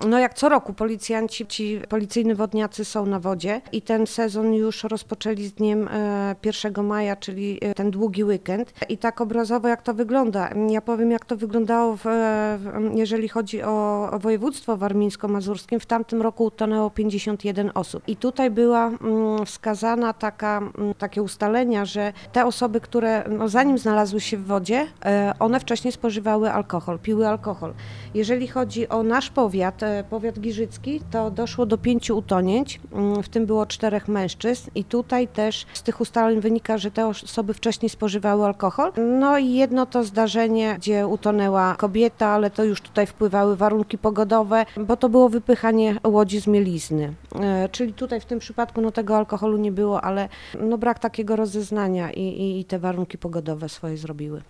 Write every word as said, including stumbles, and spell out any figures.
No jak co roku policjanci, ci policyjni wodniacy są na wodzie i ten sezon już rozpoczęli z dniem e, pierwszego maja, czyli e, ten długi weekend. I tak obrazowo jak to wygląda. Ja powiem jak to wyglądało, w, w, jeżeli chodzi o, o województwo warmińsko-mazurskim. W tamtym roku utonęło pięćdziesiąt jeden osób. I tutaj była mm, wskazana taka, mm, takie ustalenia, że te osoby, które no, zanim znalazły się w wodzie, e, one wcześniej spożywały alkohol, piły alkohol. Jeżeli chodzi o nasz powiat, e, powiat giżycki, to doszło do pięciu utonięć, mm, w tym było czterech mężczyzn i tutaj też z tych ustaleń wynika, że te osoby wcześniej spożywały alkohol. No i jedno to zdarzenie, gdzie utonęła kobieta, ale to już tutaj wpływały warunki pogodowe, bo to było wypychanie łodzi z mielizny. E, czyli tutaj w tym przypadku no, tego alkoholu nie było, ale no, brak takiego rozeznania i, i, i te warunki pogodowe swoje zrobiły.